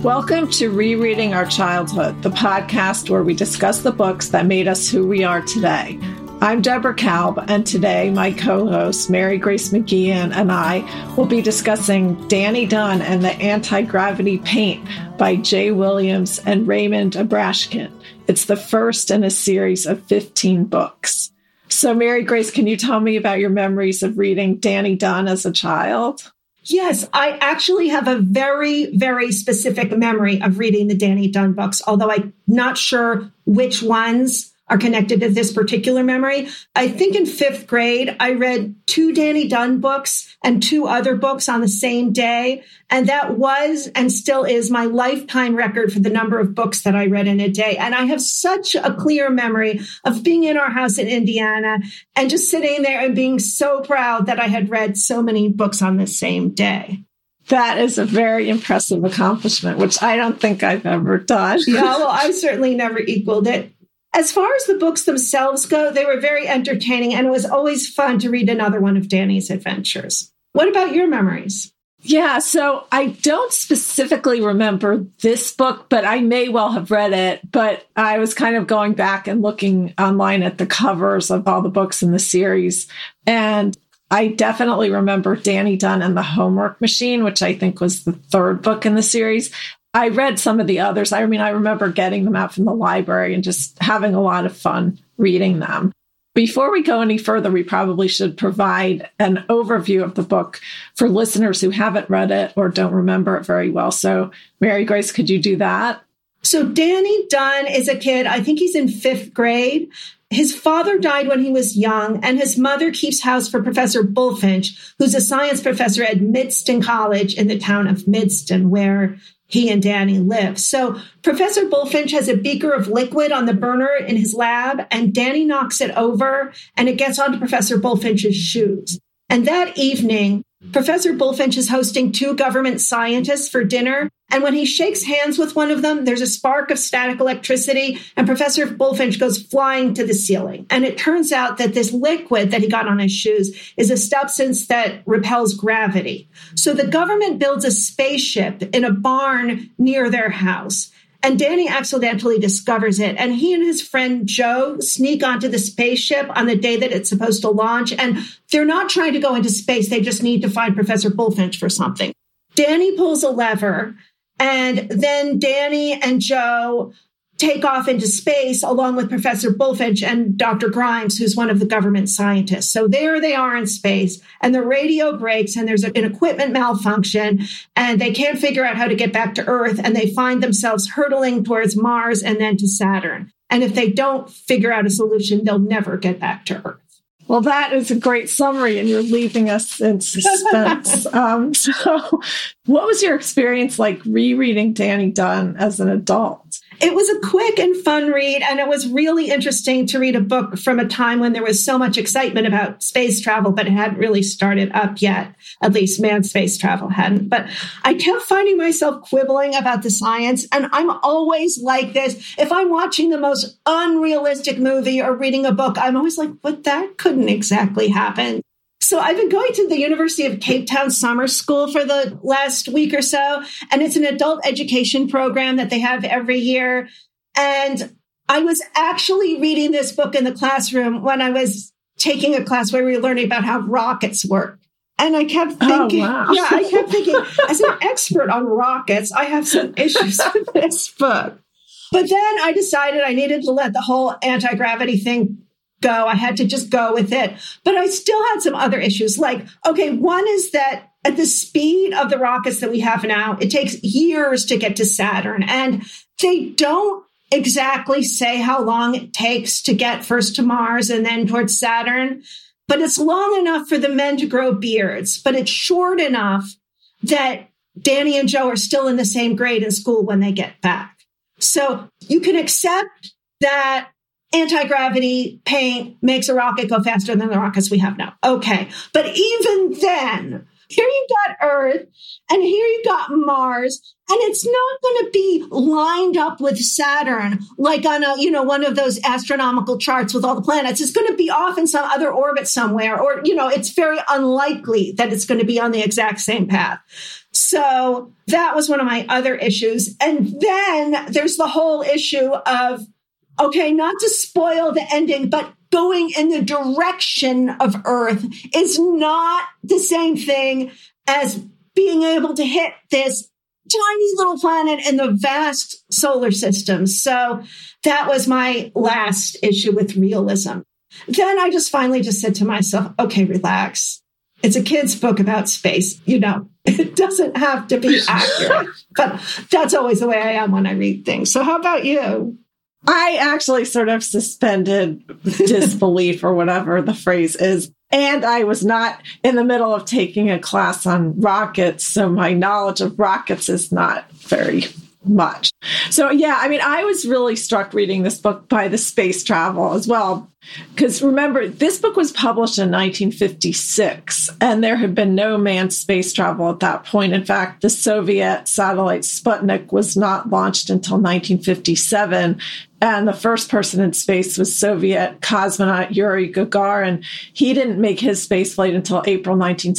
Welcome to Rereading Our Childhood, the podcast where we discuss the books that made us who we are today. I'm Deborah Kalb, and today my co-host, Mary Grace McGeehan, and I will be discussing Danny Dunn and the Anti-Gravity Paint by Jay Williams and Raymond Abrashkin. It's the first in a series of 15 books. So, Mary Grace, can you tell me about your memories of reading Danny Dunn as a child? Yes, I actually have a very, very specific memory of reading the Danny Dunn books, although I'm not sure which ones are connected to this particular memory. I think in fifth grade, I read 2 Danny Dunn books and 2 other books on the same day. And that was and still is my lifetime record for the number of books that I read in a day. And I have such a clear memory of being in our house in Indiana and just sitting there and being so proud that I had read so many books on the same day. That is a very impressive accomplishment, which I don't think I've ever done. Yeah, well, I've certainly never equaled it. As far as the books themselves go, they were very entertaining, and it was always fun to read another one of Danny's adventures. What about your memories? Yeah, so I don't specifically remember this book, but I may well have read it. But I was kind of going back and looking online at the covers of all the books in the series. And I definitely remember Danny Dunn and the Homework Machine, which I think was the 3rd book in the series. I read some of the others. I remember getting them out from the library and just having a lot of fun reading them. Before we go any further, we probably should provide an overview of the book for listeners who haven't read it or don't remember it very well. So, Mary Grace, could you do that? So Danny Dunn is a kid, I think he's in 5th grade. His father died when he was young, and his mother keeps house for Professor Bulfinch, who's a science professor at Midston College in the town of Midston, where he and Danny live. So Professor Bulfinch has a beaker of liquid on the burner in his lab, and Danny knocks it over, and it gets onto Professor Bulfinch's shoes. And that evening, Professor Bulfinch is hosting 2 government scientists for dinner. And when he shakes hands with one of them, there's a spark of static electricity, and Professor Bulfinch goes flying to the ceiling. And it turns out that this liquid that he got on his shoes is a substance that repels gravity. So the government builds a spaceship in a barn near their house. And Danny accidentally discovers it. And he and his friend Joe sneak onto the spaceship on the day that it's supposed to launch. And they're not trying to go into space. They just need to find Professor Bulfinch for something. Danny pulls a lever, and then Danny and Joe take off into space along with Professor Bulfinch and Dr. Grimes, who's one of the government scientists. So there they are in space, and the radio breaks, and there's an equipment malfunction, and they can't figure out how to get back to Earth, and they find themselves hurtling towards Mars and then to Saturn. And if they don't figure out a solution, they'll never get back to Earth. Well, that is a great summary, and you're leaving us in suspense. So what was your experience like rereading Danny Dunn as an adult? It was a quick and fun read, and it was really interesting to read a book from a time when there was so much excitement about space travel, but it hadn't really started up yet. At least manned space travel hadn't. But I kept finding myself quibbling about the science, and I'm always like this. If I'm watching the most unrealistic movie or reading a book, I'm always like, but that couldn't exactly happen. So I've been going to the University of Cape Town summer school for the last week or so, and it's an adult education program that they have every year. And I was actually reading this book in the classroom when I was taking a class where we were learning about how rockets work. And I kept thinking, as an expert on rockets, I have some issues with this book. But then I decided I needed to let the whole anti-gravity thing go. I had to just go with it. But I still had some other issues. Like, okay, one is that at the speed of the rockets that we have now, it takes years to get to Saturn. And they don't exactly say how long it takes to get first to Mars and then towards Saturn. But it's long enough for the men to grow beards. But it's short enough that Danny and Joe are still in the same grade in school when they get back. So you can accept that anti-gravity paint makes a rocket go faster than the rockets we have now. Okay. But even then, Here you got Earth, and here you got Mars, and it's not going to be lined up with Saturn like on one of those astronomical charts with all the planets. It's going to be off in some other orbit somewhere, or it's very unlikely that it's going to be on the exact same path. So that was one of my other issues. And then there's the whole issue of, okay, not to spoil the ending, but going in the direction of Earth is not the same thing as being able to hit this tiny little planet in the vast solar system. So that was my last issue with realism. Then I just finally said to myself, okay, relax. It's a kid's book about space. It doesn't have to be accurate, but that's always the way I am when I read things. So how about you? I actually sort of suspended disbelief or whatever the phrase is. And I was not in the middle of taking a class on rockets. So my knowledge of rockets is not very much. So, yeah, I mean, I was really struck reading this book by the space travel as well. Because remember, this book was published in 1956, and there had been no manned space travel at that point. In fact, the Soviet satellite Sputnik was not launched until 1957. And the first person in space was Soviet cosmonaut Yuri Gagarin. He didn't make his spaceflight until April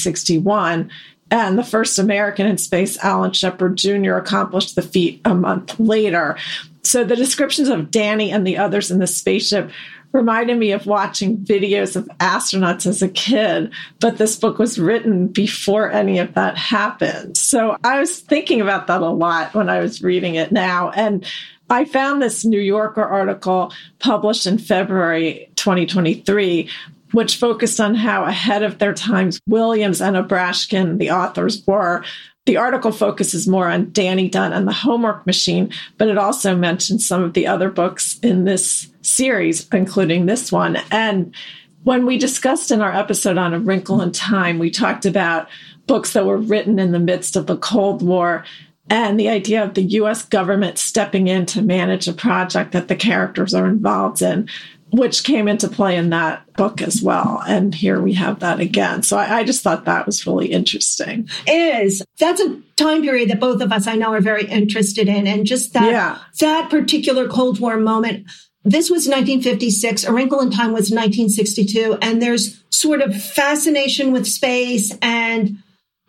1961. And the first American in space, Alan Shepard Jr., accomplished the feat a month later. So the descriptions of Danny and the others in the spaceship reminded me of watching videos of astronauts as a kid, but this book was written before any of that happened. So I was thinking about that a lot when I was reading it now. And I found this New Yorker article published in February 2023, which focused on how ahead of their times Williams and Obrashkin, the authors, were. The article focuses more on Danny Dunn and the Homework Machine, but it also mentions some of the other books in this series, including this one. And when we discussed in our episode on A Wrinkle in Time, we talked about books that were written in the midst of the Cold War and the idea of the U.S. government stepping in to manage a project that the characters are involved in, which came into play in that book as well. And here we have that again. So I just thought that was really interesting. That's a time period that both of us, I know, are very interested in. And just that particular Cold War moment. This was 1956. A Wrinkle in Time was 1962. And there's sort of fascination with space and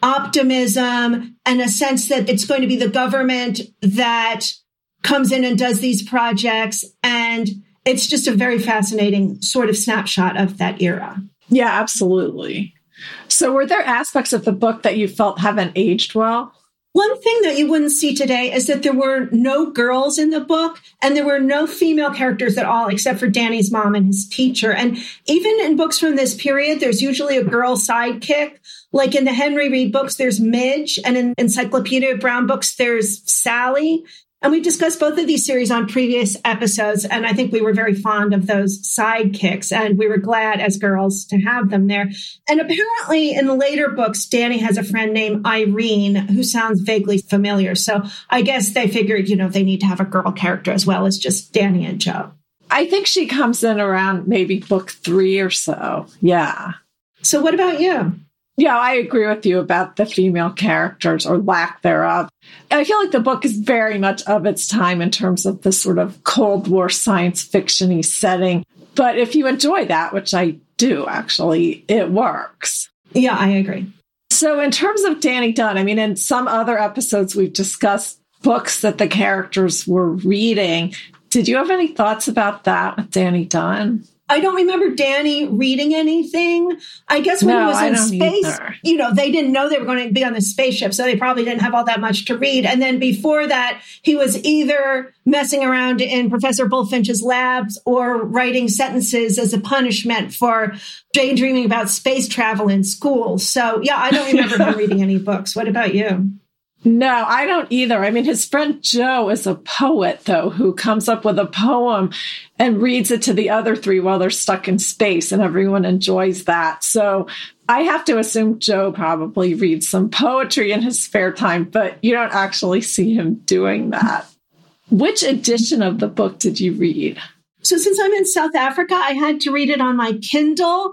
optimism and a sense that it's going to be the government that comes in and does these projects. And it's just a very fascinating sort of snapshot of that era. Yeah, absolutely. So were there aspects of the book that you felt haven't aged well? One thing that you wouldn't see today is that there were no girls in the book and there were no female characters at all, except for Danny's mom and his teacher. And even in books from this period, there's usually a girl sidekick. Like in the Henry Reed books, there's Midge, and in Encyclopedia Brown books, there's Sally. And we discussed both of these series on previous episodes, and I think we were very fond of those sidekicks, and we were glad as girls to have them there. And apparently in the later books, Danny has a friend named Irene who sounds vaguely familiar. So I guess they figured, they need to have a girl character as well as just Danny and Joe. I think she comes in around maybe book 3 or so. Yeah. So what about you? Yeah, I agree with you about the female characters or lack thereof. I feel like the book is very much of its time in terms of the sort of Cold War science fiction-y setting. But if you enjoy that, which I do actually, it works. Yeah, I agree. So in terms of Danny Dunn, I mean, in some other episodes, we've discussed books that the characters were reading. Did you have any thoughts about that with Danny Dunn? I don't remember Danny reading anything. I guess when he was in space, either. They didn't know they were going to be on the spaceship, so they probably didn't have all that much to read. And then before that, he was either messing around in Professor Bullfinch's labs or writing sentences as a punishment for daydreaming about space travel in school. So, yeah, I don't remember him reading any books. What about you? No, I don't either. I mean, his friend Joe is a poet, though, who comes up with a poem and reads it to the other 3 while they're stuck in space, and everyone enjoys that. So I have to assume Joe probably reads some poetry in his spare time, but you don't actually see him doing that. Which edition of the book did you read? So since I'm in South Africa, I had to read it on my Kindle.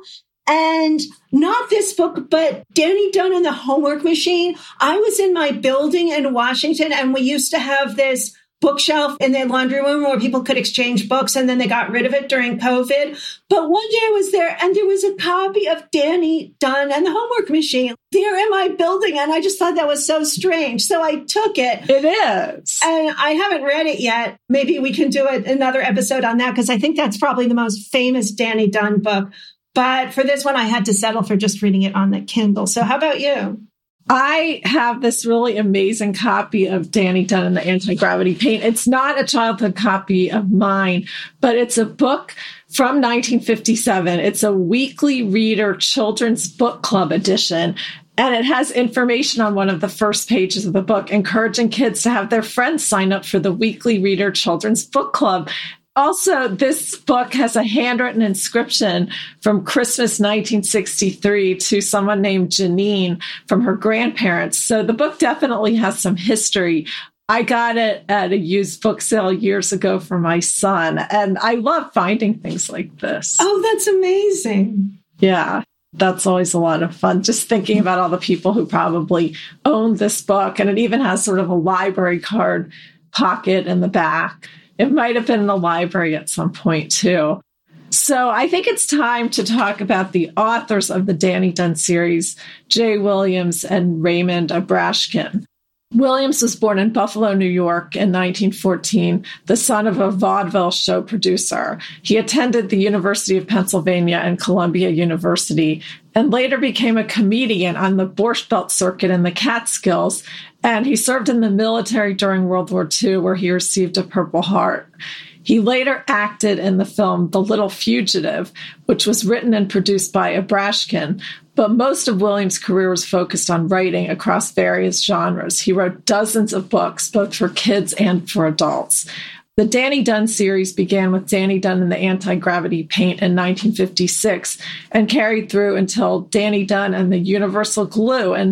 And not this book, but Danny Dunn and the Homework Machine. I was in my building in Washington, and we used to have this bookshelf in the laundry room where people could exchange books, and then they got rid of it during COVID. But one day I was there, and there was a copy of Danny Dunn and the Homework Machine there in my building, and I just thought that was so strange. So I took it. It is. And I haven't read it yet. Maybe we can do another episode on that, because I think that's probably the most famous Danny Dunn book. But for this one, I had to settle for just reading it on the Kindle. So how about you? I have this really amazing copy of Danny Dunn and the Anti-Gravity Paint. It's not a childhood copy of mine, but it's a book from 1957. It's a weekly reader children's book club edition. And it has information on one of the first pages of the book, encouraging kids to have their friends sign up for the weekly reader children's book club. Also, this book has a handwritten inscription from Christmas 1963 to someone named Janine from her grandparents. So the book definitely has some history. I got it at a used book sale years ago for my son, and I love finding things like this. Oh, that's amazing. Yeah, that's always a lot of fun, just thinking about all the people who probably owned this book. And it even has sort of a library card pocket in the back. It might have been in the library at some point, too. So I think it's time to talk about the authors of the Danny Dunn series, Jay Williams and Raymond Abrashkin. Williams was born in Buffalo, New York in 1914, the son of a vaudeville show producer. He attended the University of Pennsylvania and Columbia University, and later became a comedian on the Borscht Belt circuit in the Catskills. And he served in the military during World War II, where he received a Purple Heart. He later acted in the film The Little Fugitive, which was written and produced by Abrashkin, but most of Williams' career was focused on writing across various genres. He wrote dozens of books, both for kids and for adults. The Danny Dunn series began with Danny Dunn and the Anti-Gravity Paint in 1956 and carried through until Danny Dunn and the Universal Glue in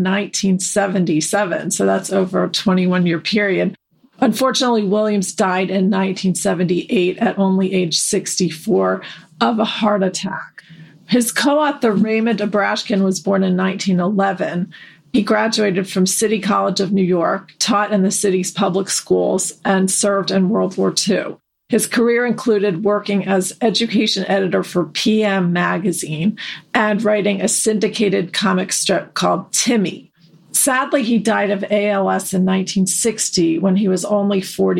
1977. So that's over a 21-year period. Unfortunately, Williams died in 1978 at only age 64 of a heart attack. His co-author, Raymond Abrashkin, was born in 1911. He graduated from City College of New York, taught in the city's public schools, and served in World War II. His career included working as education editor for PM magazine and writing a syndicated comic strip called Timmy. Sadly, he died of ALS in 1960 when he was only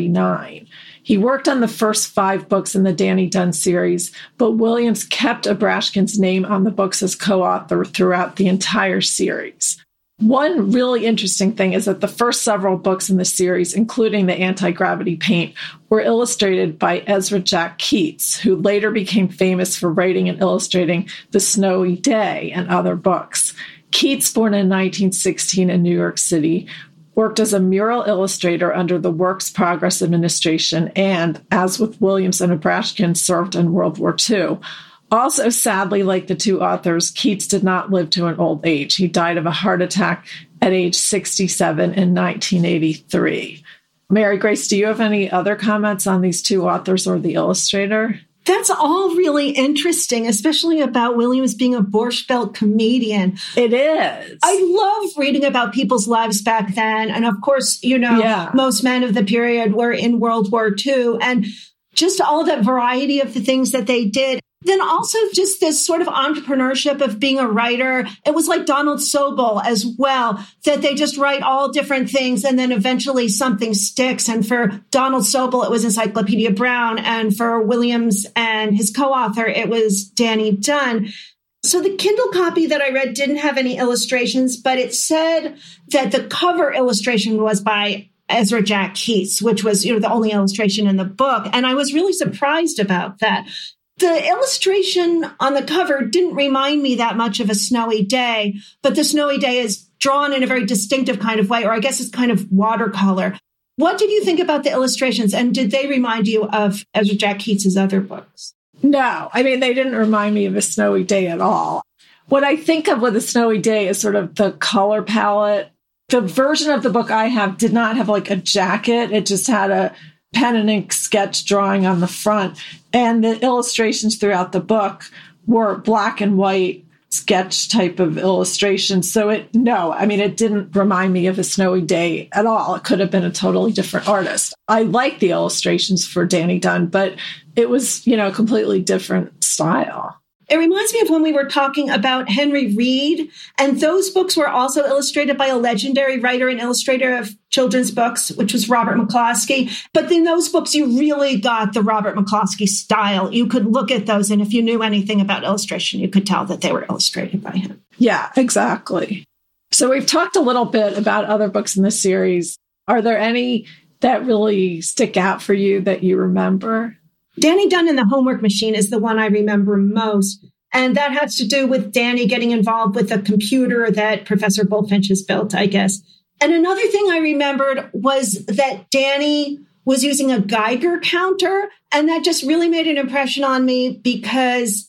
49. He worked on the first 5 books in the Danny Dunn series, but Williams kept Abrashkin's name on the books as co-author throughout the entire series. One really interesting thing is that the first several books in the series, including the Anti-Gravity Paint, were illustrated by Ezra Jack Keats, who later became famous for writing and illustrating The Snowy Day and other books. Keats, born in 1916 in New York City, worked as a mural illustrator under the Works Progress Administration and, as with Williams and Abrashkin, served in World War II. Also, sadly, like the two authors, Keats did not live to an old age. He died of a heart attack at age 67 in 1983. Mary Grace, do you have any other comments on these two authors or the illustrator? That's all really interesting, especially about Williams being a Borscht Belt comedian. It is. I love reading about people's lives back then. And of course, most men of the period were in World War II, and just all that variety of the things that they did. Then also just this sort of entrepreneurship of being a writer. It was like Donald Sobel as well, that they just write all different things and then eventually something sticks. And for Donald Sobel, it was Encyclopedia Brown. And for Williams and his co-author, it was Danny Dunn. So the Kindle copy that I read didn't have any illustrations, but it said that the cover illustration was by Ezra Jack Keats, which was the only illustration in the book. And I was really surprised about that. The illustration on the cover didn't remind me that much of A Snowy Day, but The Snowy Day is drawn in a very distinctive kind of way, or I guess it's kind of watercolor. What did you think about the illustrations, and did they remind you of Ezra Jack Keats's other books? No, I mean, they didn't remind me of A Snowy Day at all. What I think of with A Snowy Day is sort of the color palette. The version of the book I have did not have like a jacket. It just had a pen and ink sketch drawing on the front. And the illustrations throughout the book were black and white sketch type of illustration. So it didn't remind me of A Snowy Day at all. It could have been a totally different artist. I like the illustrations for Danny Dunn, but it was, a completely different style. It reminds me of when we were talking about Henry Reed, and those books were also illustrated by a legendary writer and illustrator of children's books, which was Robert McCloskey. But in those books, you really got the Robert McCloskey style. You could look at those, and if you knew anything about illustration, you could tell that they were illustrated by him. Yeah, exactly. So we've talked a little bit about other books in the series. Are there any that really stick out for you that you remember? Danny Dunn and the Homework Machine is the one I remember most. And that has to do with Danny getting involved with a computer that Professor Bullfinch has built, I guess. And another thing I remembered was that Danny was using a Geiger counter. And that just really made an impression on me because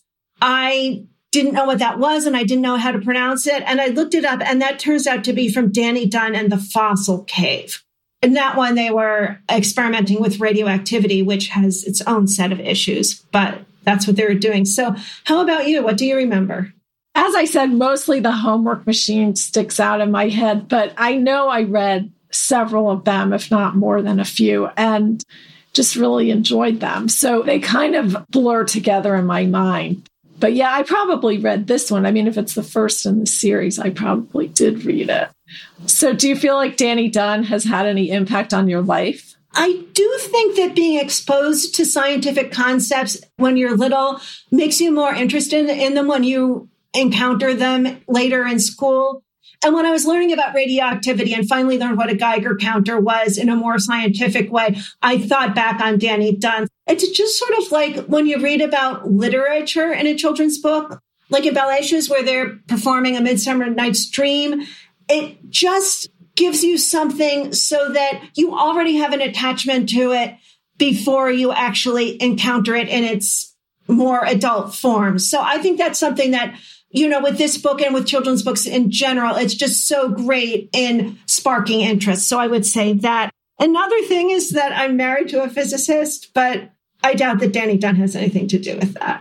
I didn't know what that was and I didn't know how to pronounce it. And I looked it up, and that turns out to be from Danny Dunn and the Fossil Cave. In that one, they were experimenting with radioactivity, which has its own set of issues, but that's what they were doing. So how about you? What do you remember? As I said, mostly the Homework Machine sticks out in my head, but I know I read several of them, if not more than a few, and just really enjoyed them. So they kind of blur together in my mind. But yeah, I probably read this one. I mean, if it's the first in the series, I probably did read it. So do you feel like Danny Dunn has had any impact on your life? I do think that being exposed to scientific concepts when you're little makes you more interested in them when you encounter them later in school. And when I was learning about radioactivity and finally learned what a Geiger counter was in a more scientific way, I thought back on Danny Dunn. It's just sort of like when you read about literature in a children's book, like in Ballet Shoes, where they're performing A Midsummer Night's Dream. It just gives you something so that you already have an attachment to it before you actually encounter it in its more adult form. So I think that's something that, with this book and with children's books in general, it's just so great in sparking interest. So I would say that. Another thing is that I'm married to a physicist, but I doubt that Danny Dunn has anything to do with that.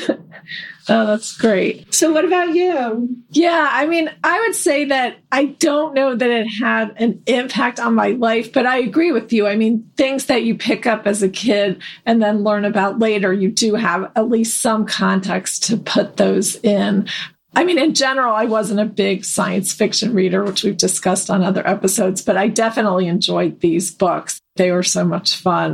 Oh, that's great. So what about you? Yeah, I mean, I would say that I don't know that it had an impact on my life, but I agree with you. I mean, things that you pick up as a kid and then learn about later, you do have at least some context to put those in. I mean, in general, I wasn't a big science fiction reader, which we've discussed on other episodes, but I definitely enjoyed these books. They were so much fun.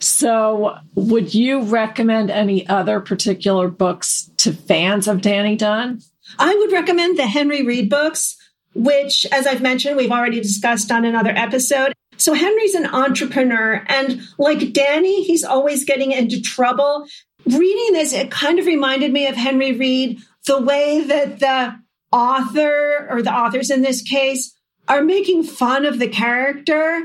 So would you recommend any other particular books to fans of Danny Dunn? I would recommend the Henry Reed books, which, as I've mentioned, we've already discussed on another episode. So Henry's an entrepreneur, and like Danny, he's always getting into trouble. Reading this, it kind of reminded me of Henry Reed, the way that the author, or the authors in this case, are making fun of the character.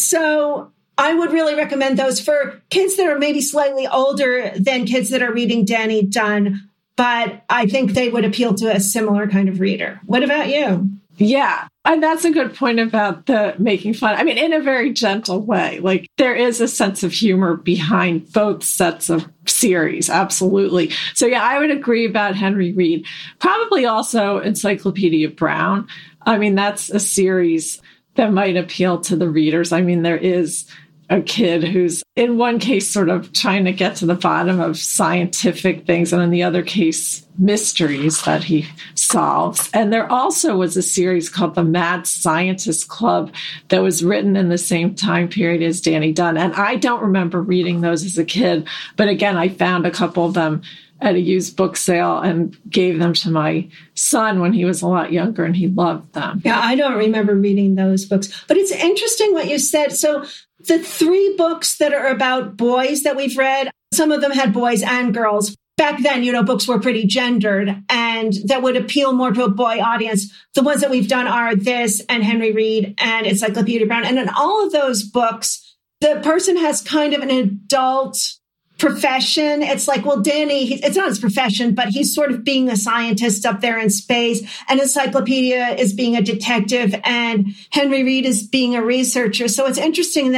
So I would really recommend those for kids that are maybe slightly older than kids that are reading Danny Dunn, but I think they would appeal to a similar kind of reader. What about you? Yeah, and that's a good point about the making fun. I mean, in a very gentle way. Like, there is a sense of humor behind both sets of series. Absolutely. So yeah, I would agree about Henry Reed. Probably also Encyclopedia Brown. I mean, that's a series that might appeal to the readers. I mean, there is a kid who's in one case sort of trying to get to the bottom of scientific things, and in the other case, mysteries that he solves. And there also was a series called The Mad Scientist Club that was written in the same time period as Danny Dunn. And I don't remember reading those as a kid, but again, I found a couple of them at a used book sale and gave them to my son when he was a lot younger, and he loved them. Yeah, I don't remember reading those books, but it's interesting what you said. So the 3 books that are about boys that we've read, some of them had boys and girls. Back then, books were pretty gendered and that would appeal more to a boy audience. The ones that we've done are this and Henry Reed and Encyclopedia Brown. And in all of those books, the person has kind of an adult profession. It's like, well, Danny, it's not his profession, but he's sort of being a scientist up there in space. And Encyclopedia is being a detective, and Henry Reed is being a researcher. So it's interesting that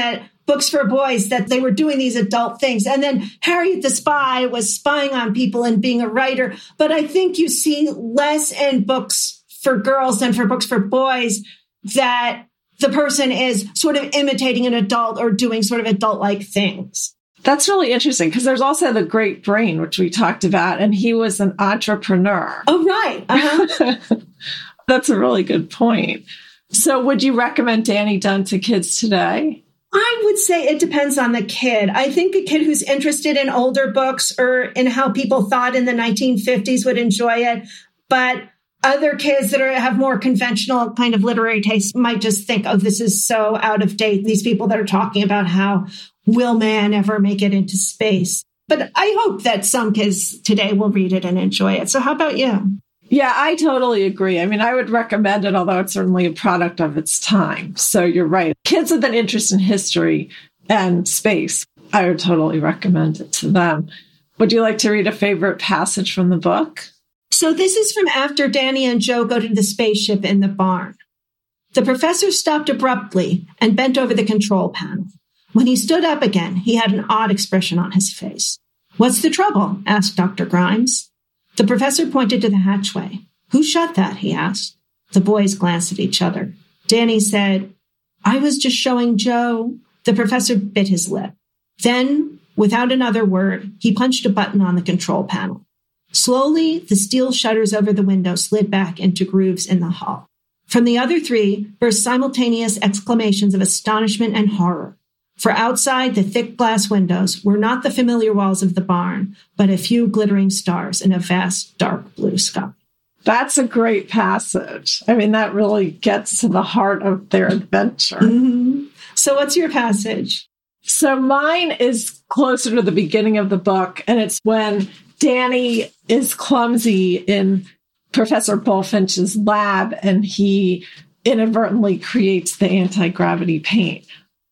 books for boys, that they were doing these adult things. And then Harriet the Spy was spying on people and being a writer. But I think you see less in books for girls than for books for boys, that the person is sort of imitating an adult or doing sort of adult-like things. That's really interesting because there's also The Great Brain, which we talked about, and he was an entrepreneur. Oh, right. Uh-huh. That's a really good point. So would you recommend Danny Dunn to kids today? I would say it depends on the kid. I think a kid who's interested in older books or in how people thought in the 1950s would enjoy it. But other kids that have more conventional kind of literary tastes might just think, oh, this is so out of date. These people that are talking about how will man ever make it into space. But I hope that some kids today will read it and enjoy it. So how about you? Yeah, I totally agree. I mean, I would recommend it, although it's certainly a product of its time. So you're right. Kids with an interest in history and space, I would totally recommend it to them. Would you like to read a favorite passage from the book? So this is from after Danny and Joe go to the spaceship in the barn. The professor stopped abruptly and bent over the control panel. When he stood up again, he had an odd expression on his face. "What's the trouble?" asked Dr. Grimes. The professor pointed to the hatchway. "Who shut that?" he asked. The boys glanced at each other. Danny said, "I was just showing Joe." The professor bit his lip. Then, without another word, he punched a button on the control panel. Slowly, the steel shutters over the window slid back into grooves in the hull. From the other three burst simultaneous exclamations of astonishment and horror. For outside the thick glass windows were not the familiar walls of the barn, but a few glittering stars in a vast, dark blue sky. That's a great passage. I mean, that really gets to the heart of their adventure. Mm-hmm. So what's your passage? So mine is closer to the beginning of the book, and it's when Danny is clumsy in Professor Bulfinch's lab, and he inadvertently creates the anti-gravity paint.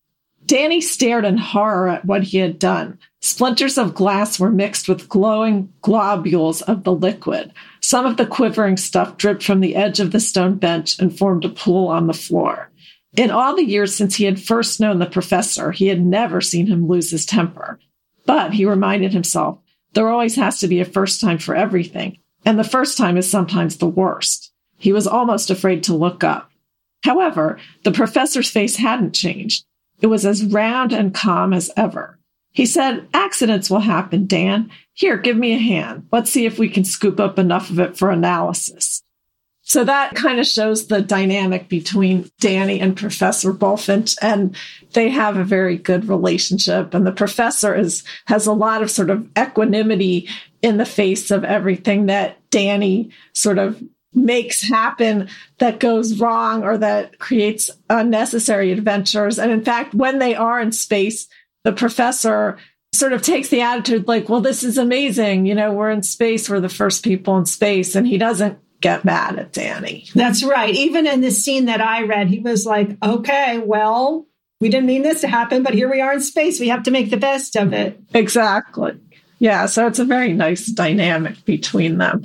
Danny stared in horror at what he had done. Splinters of glass were mixed with glowing globules of the liquid. Some of the quivering stuff dripped from the edge of the stone bench and formed a pool on the floor. In all the years since he had first known the professor, he had never seen him lose his temper. But, he reminded himself, there always has to be a first time for everything, and the first time is sometimes the worst. He was almost afraid to look up. However, the professor's face hadn't changed. It was as round and calm as ever. He said, "Accidents will happen, Dan. Here, give me a hand. Let's see if we can scoop up enough of it for analysis." So that kind of shows the dynamic between Danny and Professor Bulfinch, and they have a very good relationship. And the professor has a lot of sort of equanimity in the face of everything that Danny sort of makes happen that goes wrong or that creates unnecessary adventures. And in fact, when they are in space, the professor sort of takes the attitude like, well, this is amazing. You know, we're in space. We're the first people in space. And he doesn't get mad at Danny. That's right. Even in the scene that I read, he was like, okay, well, we didn't mean this to happen, but here we are in space. We have to make the best of it. Exactly. Yeah. So it's a very nice dynamic between them.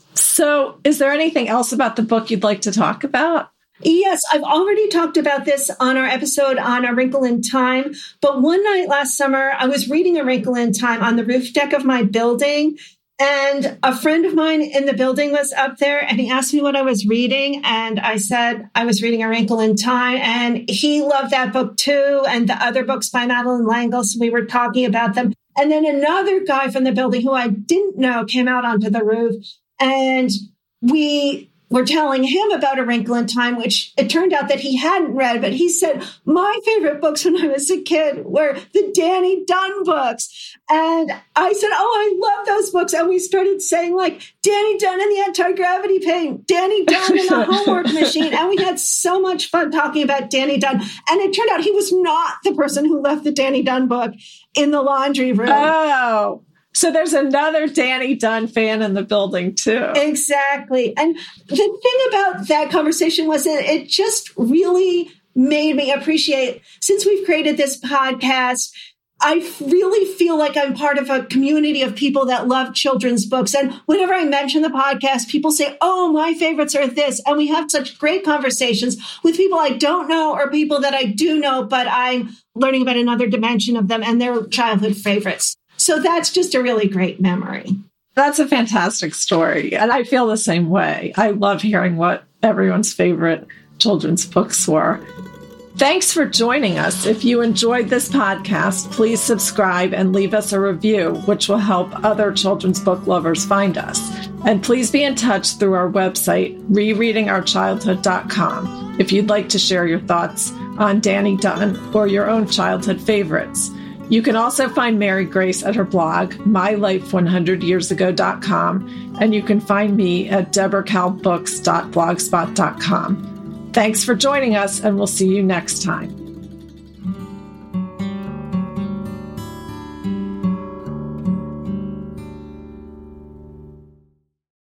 So is there anything else about the book you'd like to talk about? Yes, I've already talked about this on our episode on A Wrinkle in Time. But one night last summer, I was reading A Wrinkle in Time on the roof deck of my building. And a friend of mine in the building was up there and he asked me what I was reading. And I said I was reading A Wrinkle in Time. And he loved that book too. And the other books by Madeleine L'Engle. So we were talking about them. And then another guy from the building who I didn't know came out onto the roof. And we were telling him about A Wrinkle in Time, which it turned out that he hadn't read. But he said, my favorite books when I was a kid were the Danny Dunn books. And I said, oh, I love those books. And we started saying like Danny Dunn and the Anti-Gravity Paint, Danny Dunn and the Homework Machine. And we had so much fun talking about Danny Dunn. And it turned out he was not the person who left the Danny Dunn book in the laundry room. Oh, so there's another Danny Dunn fan in the building, too. Exactly. And the thing about that conversation was that it just really made me appreciate, since we've created this podcast, I really feel like I'm part of a community of people that love children's books. And whenever I mention the podcast, people say, oh, my favorites are this. And we have such great conversations with people I don't know or people that I do know, but I'm learning about another dimension of them and their childhood favorites. So that's just a really great memory. That's a fantastic story. And I feel the same way. I love hearing what everyone's favorite children's books were. Thanks for joining us. If you enjoyed this podcast, please subscribe and leave us a review, which will help other children's book lovers find us. And please be in touch through our website, rereadingourchildhood.com, if you'd like to share your thoughts on Dani Dunn or your own childhood favorites. You can also find Mary Grace at her blog, mylife100yearsago.com, and you can find me at deborahcalbooks.blogspot.com. Thanks for joining us, and we'll see you next time.